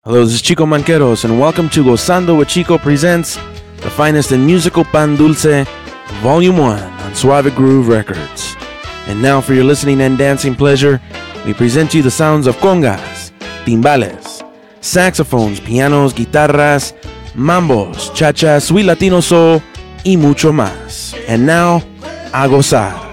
Hello, this is Chico Manqueros, and welcome to Gozando with Chico presents the finest in musical pan dulce, Volume 1 on Suave Groove Records. And now for your listening and dancing pleasure, we present you the sounds of congas, timbales, saxophones, pianos, guitarras, mambos, chachas, sweet Latino soul, y mucho más. And now, a gozar.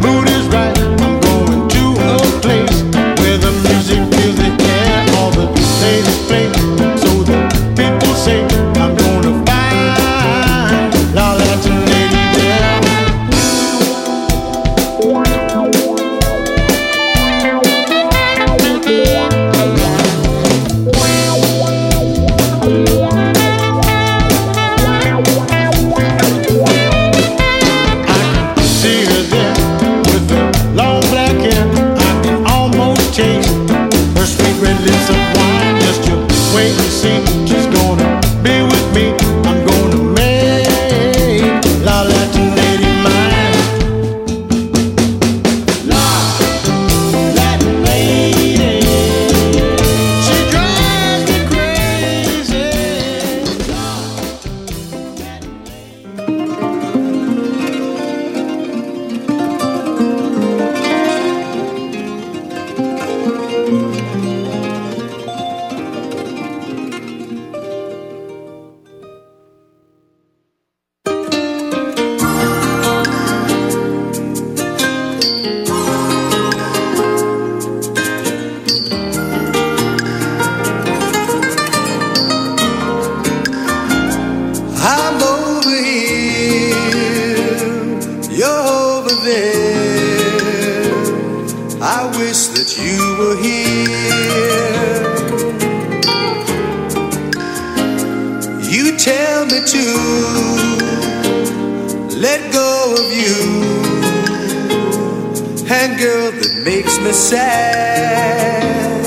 Place where the music fills the air, all the that you were here. You tell me to let go of you, and girl, that makes me sad.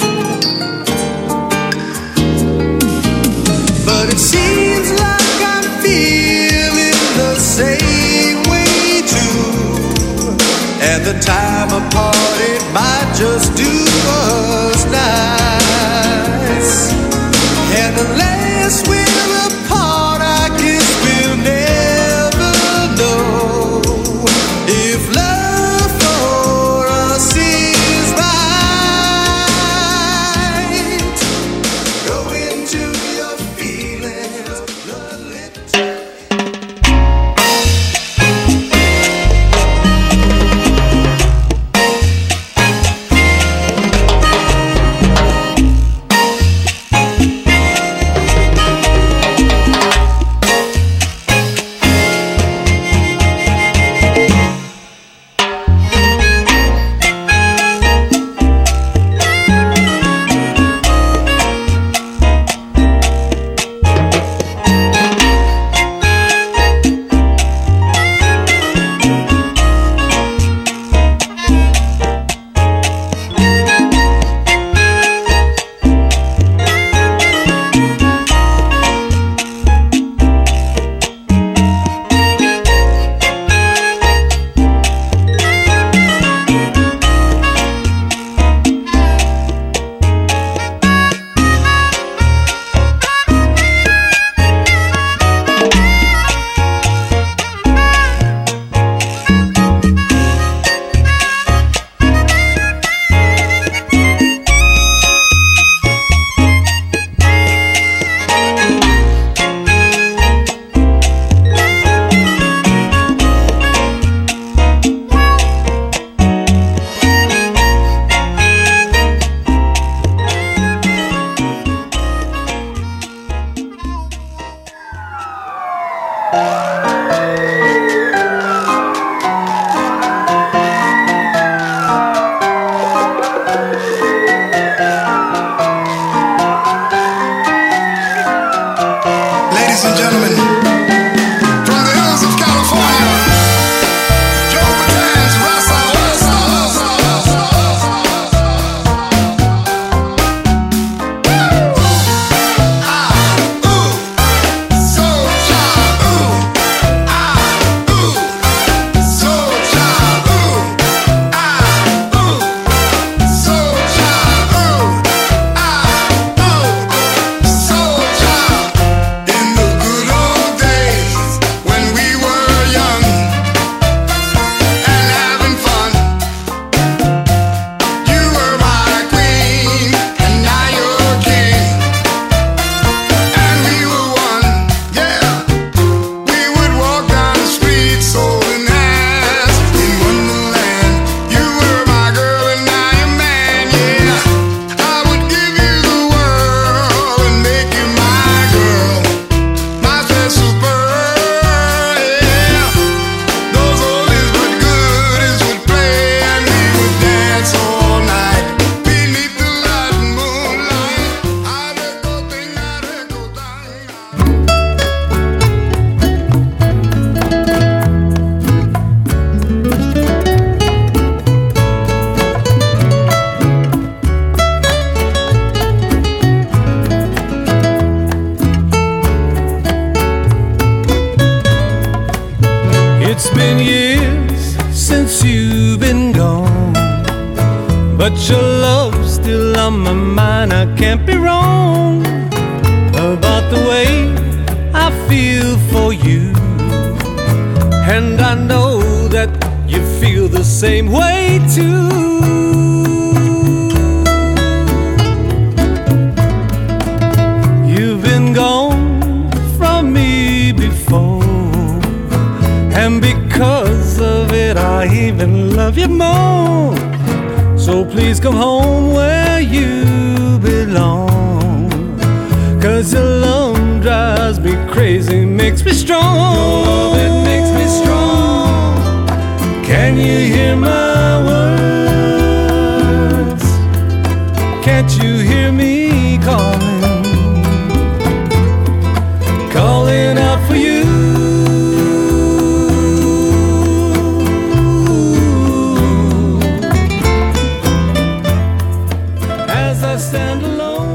But it seems like I'm feeling the same way too. At the time apart, it might just do us nice. And unless we're apart, I guess we'll never know if love for us is right. Go into your feelings, but your love's still on my mind. I can't be wrong about the way I feel for you, and I know that you feel the same way too. You've been gone from me before, and because of it I even love you more. So please come home where you belong, 'cause your love drives me crazy, makes me strong. Your love, it makes me strong. Can you hear my words? can't you hear me calling, calling out for you? As I stand alone.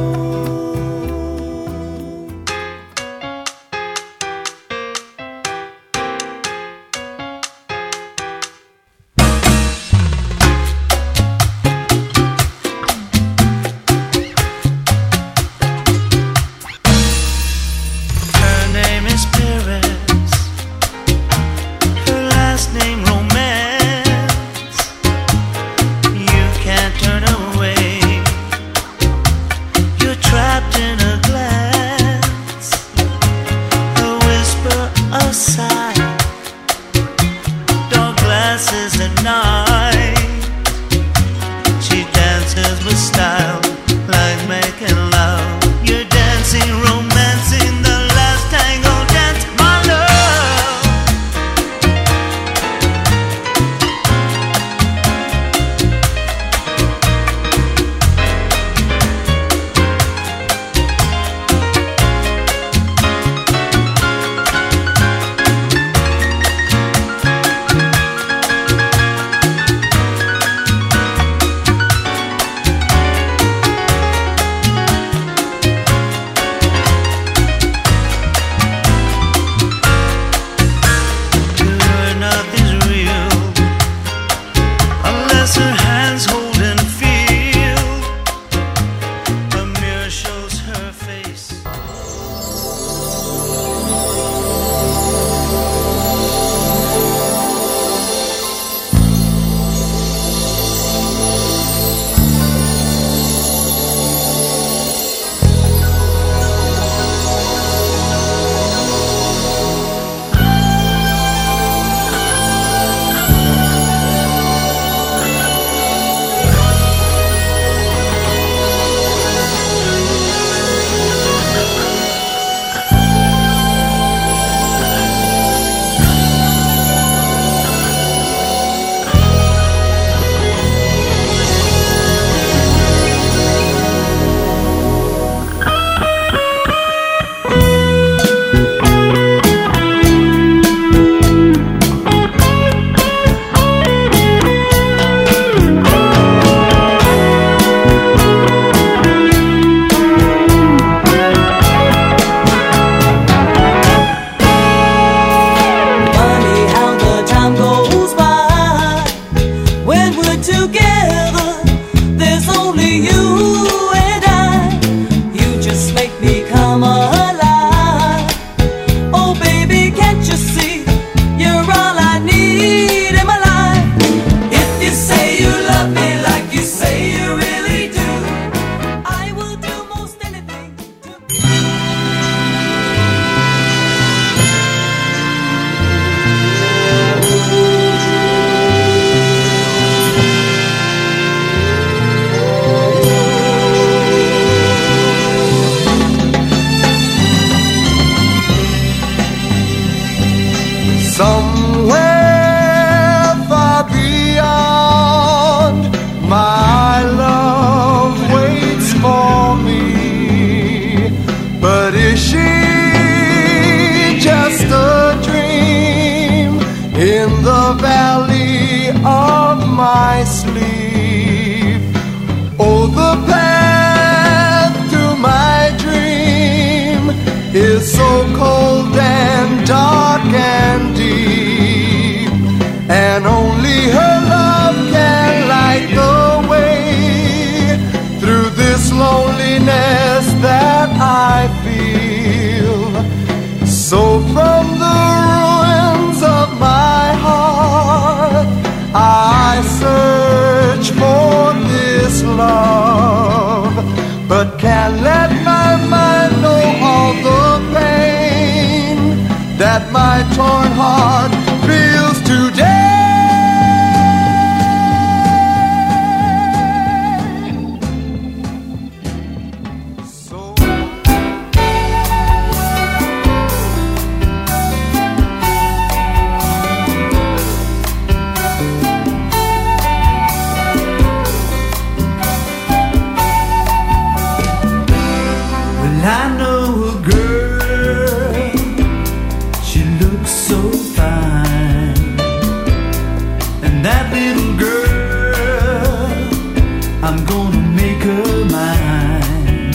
gonna make her mine.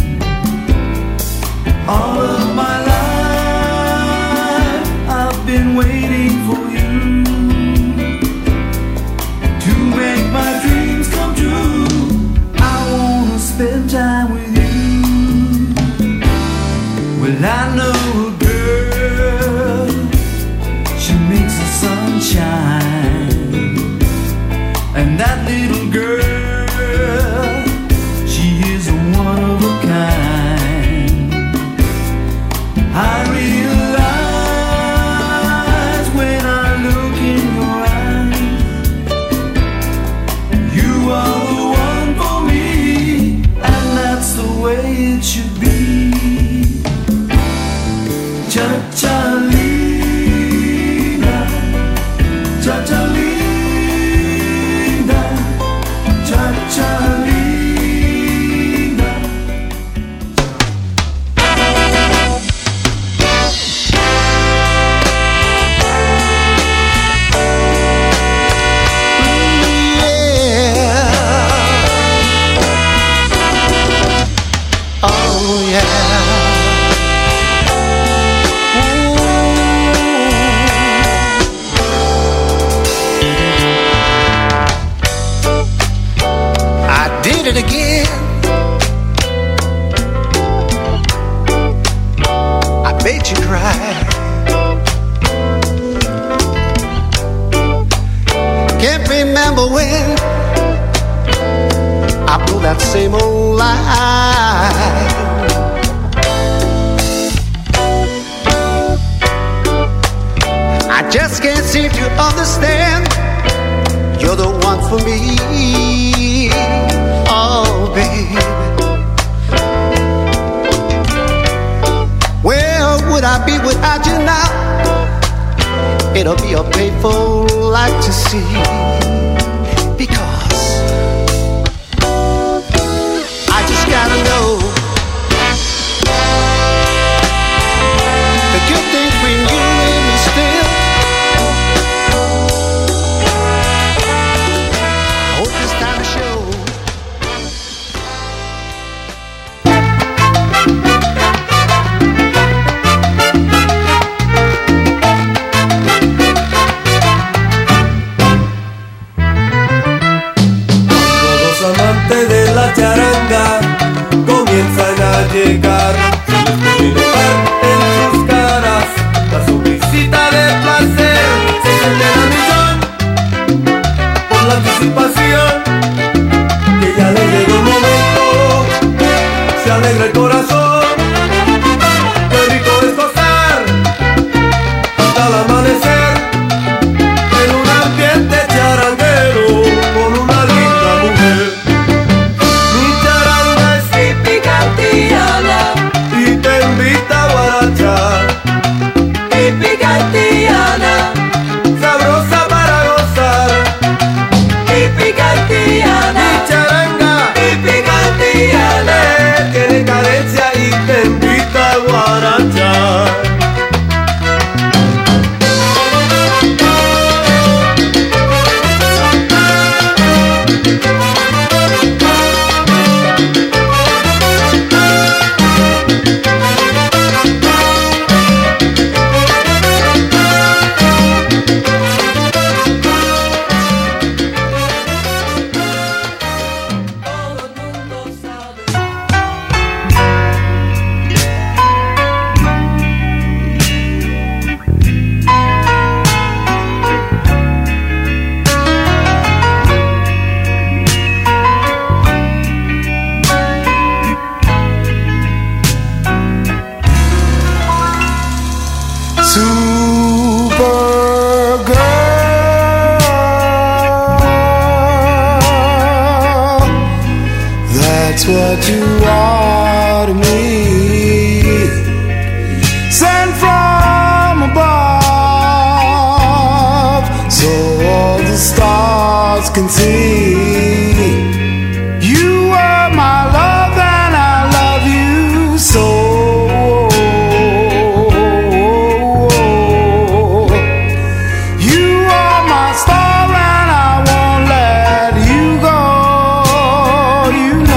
All of my life I've been waiting for you to make my dreams come true. I wanna spend time with you. Well, I know a girl, she makes the sun shine. And that little girl, she is one of a kind. I realize when I look in your eyes, you are the one for me, and that's the way it should be. Cha-cha-lina, cha-cha-lina, cha-cha-lina. Yeah. Oh yeah. It again. I made you cry. Can't remember when I blew that same old lie. I just can't seem to understand. You're the one for me. Oh, baby, where would I be without you now? It'll be a painful life to see, because I just gotta know the good things between you and me still. I hope this time to show. De la charanga comienzan a llegar, se les puede notar en sus caras la sonrisita de placer. Se sienten a millón por la anticipación, que ya le llegó el momento, se alegra el corazón. Qué rico es gozar hasta el amanecer en un ambiente charanguero con una linda mujer. Y te invita a guarachar. Típica haitiana, Sabrosa para gozar. típica haitiana, Mi charanga típica haitiana. tiene cadencia y te invita a guarachar. That's what you are to me. Sent from above, so all the stars can see. You are my love and I love you so. You are my star and I won't let you go. You know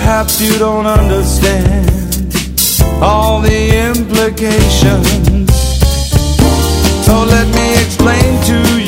perhaps you don't understand all the implications. So let me explain to